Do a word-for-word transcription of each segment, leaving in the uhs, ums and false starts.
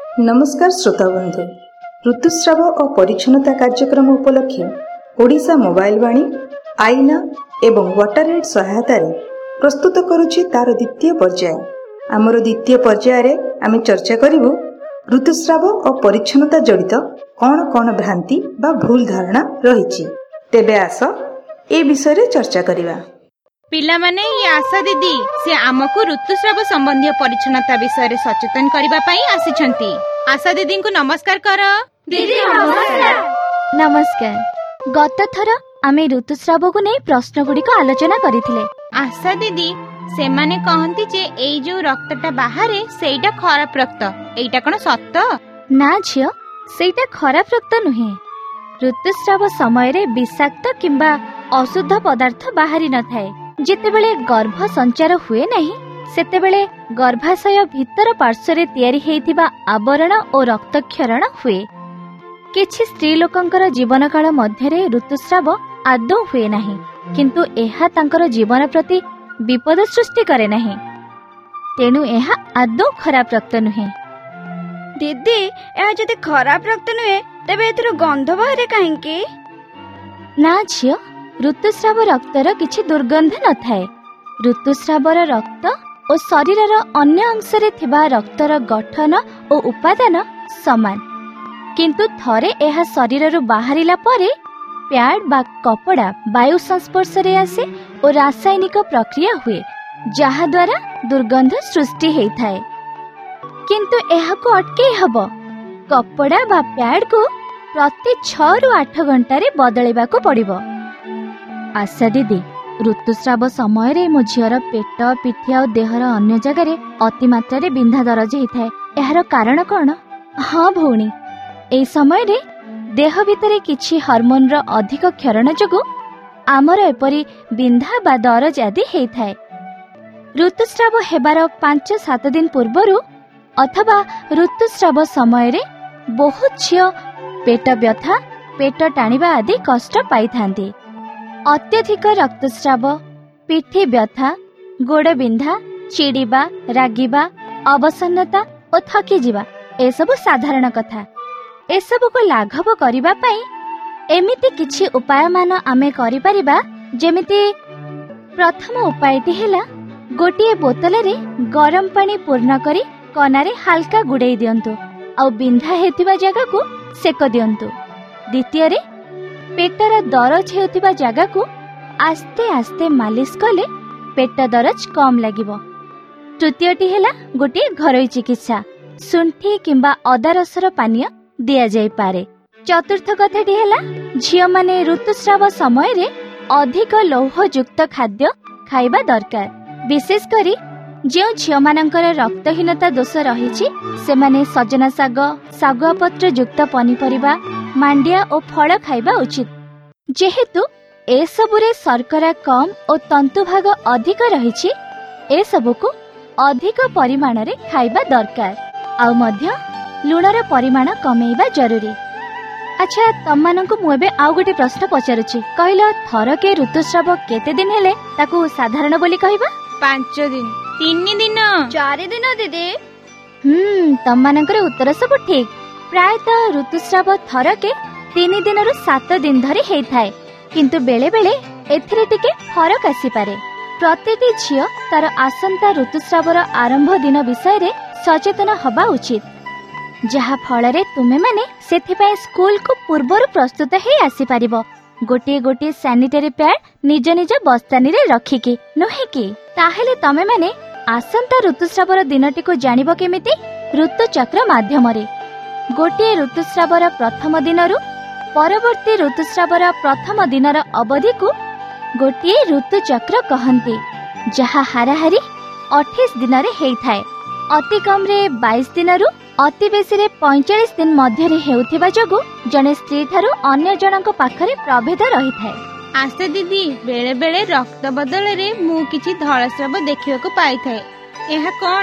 नमस्कार श्रोता बंधु, ऋतुस्राव और परिच्छन्नता कार्यक्रम उपलक्षे ओडिशा मोबाइल वाणी आईना एवं वाटरएड सहायता प्रस्तुत करुछि तार द्वितीय पर्याय। आमर द्वितीय पर्याय रे आमे चर्चा करिबु ऋतुस्राव और परिच्छन्नता जड़ित कौन कौन भ्रांति बा भूल धारणा रहिछि। तेबे आस ए विषय रे चर्चा करिबा। पिला माने ये आशा दीदी से आमको ऋतुस्राव संबंधी परिच्छन्नता विषय रे सचेतन करिबा पई आसिछंती। आशा दीदी को नमस्कार कर। दीदी नमस्कार। नमस्कार। गत थर आमे ऋतुस्राव को नै प्रश्न गुडी को आलोचना करिथिले। आशा दीदी से माने कहंती जे एई जो रक्तटा बाहरे सेईटा खराब रक्त, एईटा कोन सत्त? ना झियो, सेईटा खराब रक्त नुहे। ऋतुस्राव समय रे विषाक्त किंबा अशुद्ध पदार्थ बाहरी न थाए। जेतेबेले गर्भ संचार हुए नहीं सेतेबेले गर्भाशय भीतर पार्श्वरे तैयारी हेइथिबा आवरण और रक्तक्षरण हुए। किछि स्त्री लोकंकर जीवन काल मध्यरे ऋतुस्राव आदौ हुए नहीं, किंतु एहा तांकर जीवन प्रति विपद सृष्टि करे नहीं। तेणु एहा आदौ खराब रक्त नुहे। दीदी एहा जदि खराब रक्त नुहे तेबे एथिरो गंध बाहरे काहेकि? ना झियो, ऋतुस्राव रक्तर किछि दुर्गंध न थाए। ऋतुस्रावर रक्त और शरीरर अन्य अंशरे थिबा रक्तर गठन और उपादान समान, किंतु थरे एहा शरीररु बाहरिला परे प्याड बा कपड़ा वायु संस्पर्श रे आसे और रासायनिक प्रक्रिया हुए, जहा द्वारा दुर्गंध सृष्टि हेइ थाए। किंतु एहा को अटके हबो। कपड़ा बा प्याड को प्रति छह रु आठ घंटा रे बदलेबा को पड़िबो। आशा दीदी, ऋतुस्राव समय रे मो झियर पेट, पिठी और देहर अन्य जगह रे अति मात्रा रे बिंधा दरज हेइथाय। एहार कारण कोन? हाँ भौणी, एई समय रे देह भितरे किछि हार्मोन रो अधिक क्षरण जगु आमर एपरी बिंधा बा दरज आदि हेइथाय। ऋतुस्राव हेबार पांच सात दिन पूर्वरु अथवा ऋतुस्राव समय रे बहुत झियो पेट व्यथा, पेट टाणिबा आदि कष्ट पाइथांती। अत्यधिक रक्तस्राव, पिठी व्यथा, गोड़ बिंधा, चिड़िबा, रागिबा, अवसन्नता और थकी जिबा एसबु साधारण कथा। एसबु को लाघव करिबा पई एमिति किछि उपाय मान आमे करि परिबा। जेमिति प्रथम उपायटी हेला गोटिए बोतल रे गरम पानी पूर्ण करी कनारे हल्का गुड़ाई दियंतु आ बिंधा हेतिबा जगह को सेक दियंतु। द्वितीय रे पेटर दरज हेउथिबा जगह को आस्ते आस्ते मालिश कले पेट दरज कम लागिबो। तृतीयटी हेला गोटे घरोई चिकित्सा, सुंठी किंबा अदा रसर पानीय दिया जाई पारे। चतुर्थ कथाटी हेला झियो माने ऋतुस्राव समय रे अधिक लौह युक्त खाद्य खाइबा दरकार। विशेष करी जो झियो मानकर रक्तहीनता दोष रहिछि सेमाने सजना साग, सागुआ पत्र युक्त पनीपरिबा, मांडिया और फल खाइबा उचित। जेहेतु ए सबुरे शर्करा कम और तंतु भाग अधिक रहिछि, ए सबु को अधिक परिमाण रे खाइबा दरकार। आ मध्य लुणर परिमाण कमेइबा जरूरी। अच्छा, तममानंकु मु एबे आउ गोटे प्रश्न पचारुछि। कहलो थर के ऋतुस्राव केते दिन हेले ताकू साधारण बोली कहबा? पांच दिन, तीन दिन, चार दिन दीदी। हम्म तममानंकर उत्तर सब ठीक। प्रायतः ऋतुस्राव थर के तीन दिन रु सात दिन धरी हेइ थाए, किंतु बेले बेले एथिरे टिके फरक आसी पारे। प्रतिटी झियो तार आसंता ऋतुस्रावर आरंभ दिन विषय रे सचेतन हबा उचित, जहा फल रे तुमे माने सेथिपाई स्कूल को पूर्वरु प्रस्तुत हेइ आसी पारिबो। गोटे गोटे सैनिटरी पैड निज निज बस्तानी रे रखिकी नुहे कि? ताहेले तमे माने आसंता ऋतुस्रावर दिनटी को जानिबो केमिति? ऋतुचक्र माध्यम रे। गोटे ऋतुस्रावर प्रथम दिनरु परवर्ती ऋतुस्रावर प्रथम दिनर अवधि को गोटे ऋतुचक्र कहंती, जहा हाराहारी अठाईस दिन रे हेइ थाए। अति कम रे बाईस दिनरु अति बेसी रे पैंतालीस दिन मध्य रे हेउथिबा जगु जने स्त्री थारु अन्य जनक पाखरे प्रभेद रही थाए। आशा दीदी, बेले बेले रक्त बदल रे मु किछि धळस्राव देखिबा को पाई थाए। एहा कोन?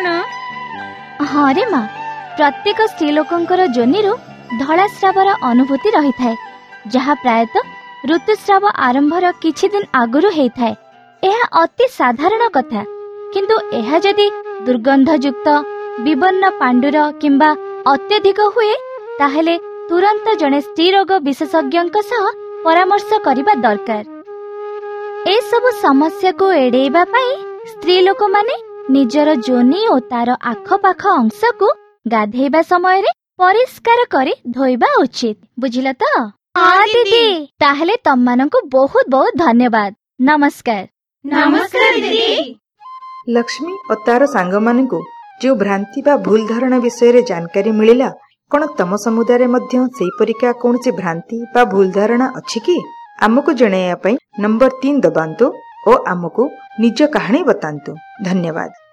हाँ रे माँ, प्रत्येक स्त्री लोकंकर जोनिरु धळास्रावर अनुभूति रही थाए, जहा प्रायतः ऋतुस्राव आरंभर किछि दिन आगुरु हेइ थाए। एहा अति साधारण कथा, किंतु एहा जदि दुर्गंधयुक्त विवर्ण पांडुर किंबा ଅତ୍ୟଧିକ ହୁଏ ତାହେଲେ ତୁରନ୍ତ ଜଣେ ସ୍ତ୍ରୀ ରୋଗ ବିଶେଷଜ୍ଞଙ୍କ ସହ ପରାମର୍ଶ କରିବା ଦରକାର। ଏସବୁ ସମସ୍ୟାକୁ ଏଡେଇବା ପାଇଁ ସ୍ତ୍ରୀ ଲୋକମାନେ ନିଜର ଯୋନି ଓ ତାର ଆଖପାଖ ଅଂଶକୁ ଗାଧେଇବା ସମୟରେ ପରିଷ୍କାର କରି ଧୋଇବା ଉଚିତ। ବୁଝିଲ ତ? ହଁ ଦିଦି। ତାହେଲେ ତମମାନଙ୍କୁ ବହୁତ ବହୁତ ଧନ୍ୟବାଦ। ନମସ୍କାର। ନମସ୍କାର ଦିଦି। ଲକ୍ଷ୍ମୀ ଓ ତାର ସାଙ୍ଗମାନଙ୍କୁ ଯେଉଁ ଭ୍ରାନ୍ତି ବା ଭୁଲ ଧାରଣା ବିଷୟରେ ଜାନକାରୀ ମିଳିଲା, କ'ଣ ତମ ସମୁଦାୟରେ ମଧ୍ୟ ସେହିପରିକା କୌଣସି ଭ୍ରାନ୍ତି ବା ଭୁଲ ଧାରଣା ଅଛି କି? ଆମକୁ ଜଣାଇବା ପାଇଁ ନମ୍ବର ତିନି ଦବାନ୍ତୁ ଓ ଆମକୁ ନିଜ କାହାଣୀ ବତାନ୍ତୁ। ଧନ୍ୟବାଦ।